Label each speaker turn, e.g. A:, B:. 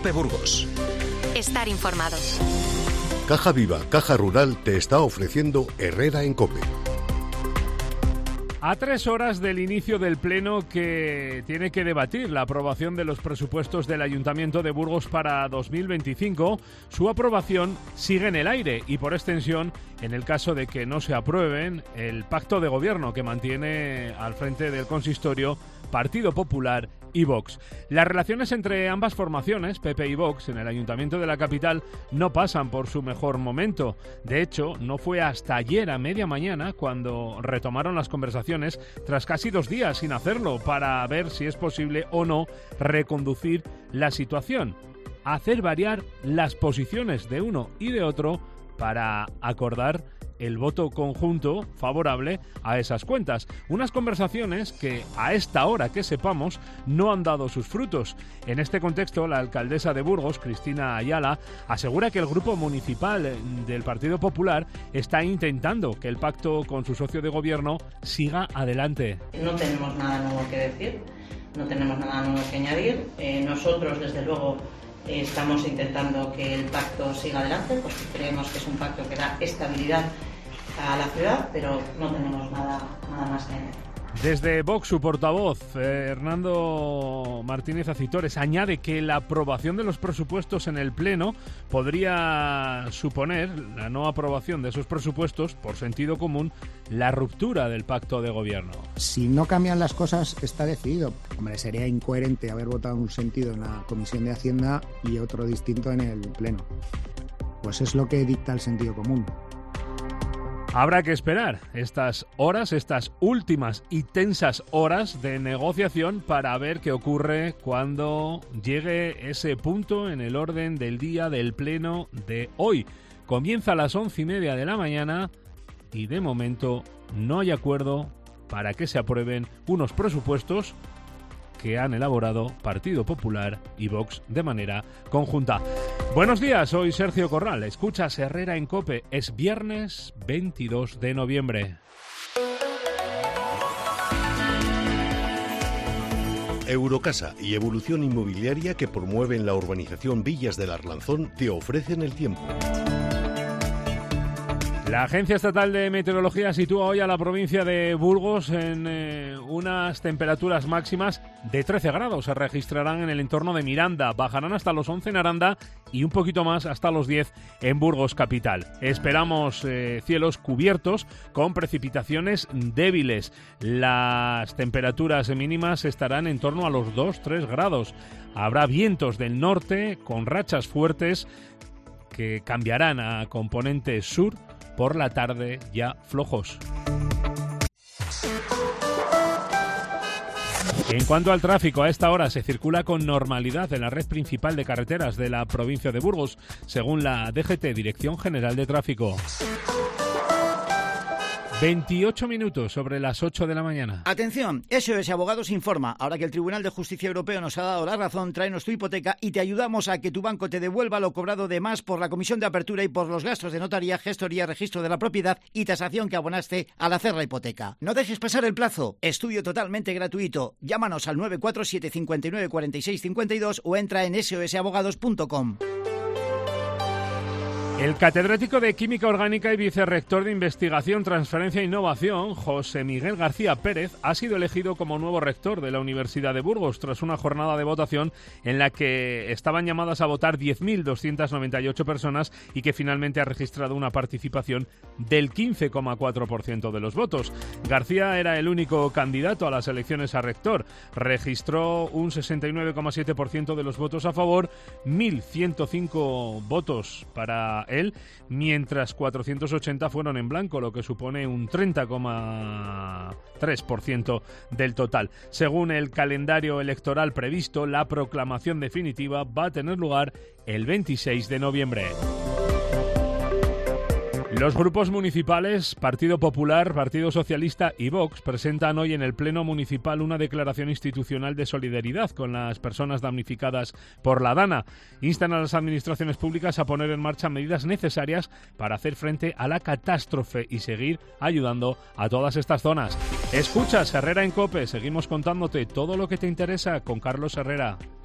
A: COPE Burgos.
B: Estar informados.
C: Caja Viva, Caja Rural te está ofreciendo Herrera en COPE.
D: A 3 horas del inicio del pleno que tiene que debatir la aprobación de los presupuestos del Ayuntamiento de Burgos para 2025, su aprobación sigue en el aire y, por extensión, en el caso de que no se aprueben, el pacto de gobierno que mantiene al frente del consistorio Partido Popular y Vox. Las relaciones entre ambas formaciones, PP y Vox, en el Ayuntamiento de la capital no pasan por su mejor momento. De hecho, no fue hasta ayer a media mañana cuando retomaron las conversaciones, tras casi 2 días sin hacerlo, para ver si es posible o no reconducir la situación, hacer variar las posiciones de uno y de otro para acordar el voto conjunto favorable a esas cuentas. Unas conversaciones que, a esta hora que sepamos, no han dado sus frutos. En este contexto, la alcaldesa de Burgos, Cristina Ayala, asegura que el grupo municipal del Partido Popular está intentando que el pacto con su socio de gobierno siga adelante.
E: No tenemos nada nuevo que decir, no tenemos nada nuevo que añadir. Nosotros, desde luego, estamos intentando que el pacto siga adelante, porque creemos que es un pacto que da estabilidad a la ciudad, pero no tenemos nada más que añadir.
D: Desde Vox, su portavoz, Fernando Martínez Acitores, añade que la aprobación de los presupuestos en el Pleno podría suponer, la no aprobación de esos presupuestos, por sentido común, la ruptura del pacto de gobierno.
F: Si no cambian las cosas, está decidido. Hombre, sería incoherente haber votado un sentido en la Comisión de Hacienda y otro distinto en el Pleno. Pues es lo que dicta el sentido común.
D: Habrá que esperar estas horas, estas últimas y tensas horas de negociación para ver qué ocurre cuando llegue ese punto en el orden del día del pleno de hoy. Comienza a las 11:30 de la mañana y de momento no hay acuerdo para que se aprueben unos presupuestos que han elaborado Partido Popular y Vox de manera conjunta. Buenos días, soy Sergio Corral. Escuchas Herrera en COPE. Es viernes 22 de noviembre.
C: Eurocasa y Evolución Inmobiliaria, que promueven la urbanización Villas del Arlanzón, te ofrecen el tiempo.
D: La Agencia Estatal de Meteorología sitúa hoy a la provincia de Burgos en unas temperaturas máximas de 13 grados. Se registrarán en el entorno de Miranda, bajarán hasta los 11 en Aranda y un poquito más hasta los 10 en Burgos capital. Esperamos cielos cubiertos con precipitaciones débiles. Las temperaturas mínimas estarán en torno a los 2-3 grados. Habrá vientos del norte con rachas fuertes que cambiarán a componente sur. Por la tarde ya flojos. En cuanto al tráfico, a esta hora se circula con normalidad en la red principal de carreteras de la provincia de Burgos, según la DGT, Dirección General de Tráfico. 28 minutos sobre las 8 de la mañana.
G: Atención, SOS Abogados informa. Ahora que el Tribunal de Justicia Europeo nos ha dado la razón, tráenos tu hipoteca y te ayudamos a que tu banco te devuelva lo cobrado de más por la comisión de apertura y por los gastos de notaría, gestoría, registro de la propiedad y tasación que abonaste al hacer la hipoteca. No dejes pasar el plazo. Estudio totalmente gratuito. Llámanos al 947 59 46 52 o entra en sosabogados.com.
D: El catedrático de Química Orgánica y vicerrector de Investigación, Transferencia e Innovación, José Miguel García Pérez, ha sido elegido como nuevo rector de la Universidad de Burgos tras una jornada de votación en la que estaban llamadas a votar 10.298 personas y que finalmente ha registrado una participación del 15,4% de los votos. García era el único candidato a las elecciones a rector. Registró un 69,7% de los votos a favor, 1.105 votos para él, mientras 480 fueron en blanco, lo que supone un 30,3% del total. Según el calendario electoral previsto, la proclamación definitiva va a tener lugar el 26 de noviembre. Los grupos municipales, Partido Popular, Partido Socialista y Vox presentan hoy en el Pleno Municipal una declaración institucional de solidaridad con las personas damnificadas por la Dana. Instan a las administraciones públicas a poner en marcha medidas necesarias para hacer frente a la catástrofe y seguir ayudando a todas estas zonas. Escuchas Herrera en COPE, seguimos contándote todo lo que te interesa con Carlos Herrera.